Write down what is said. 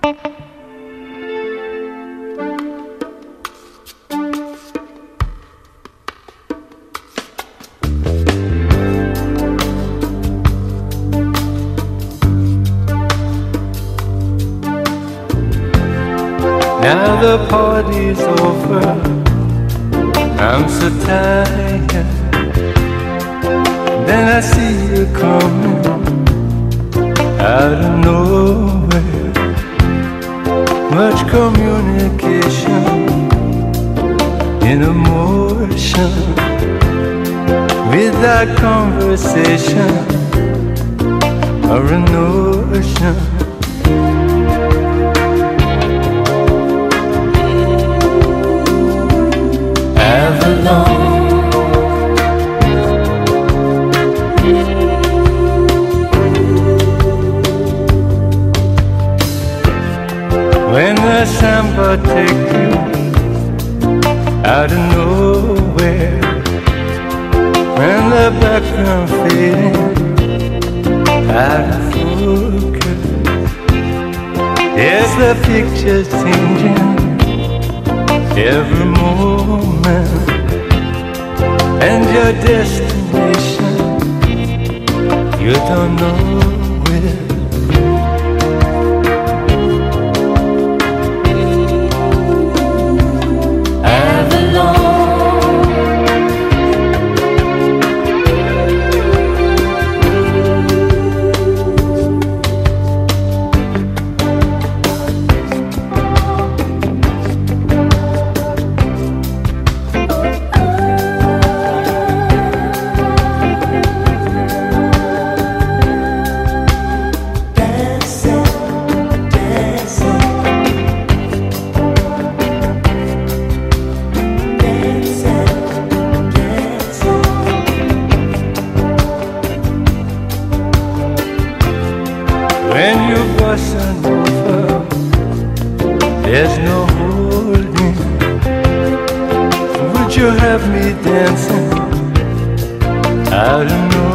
Now the party's over, I'm so tired. Then I see you coming out of nowhere. Much communication in emotion, without conversation or a notion. Avalon, when the samba take you out of nowhere, when the background fading out of focus, yes, the picture's changing every moment, and your destination you don't know where. When you bust over, there's no holding. Would you have me dancing out of nowhere?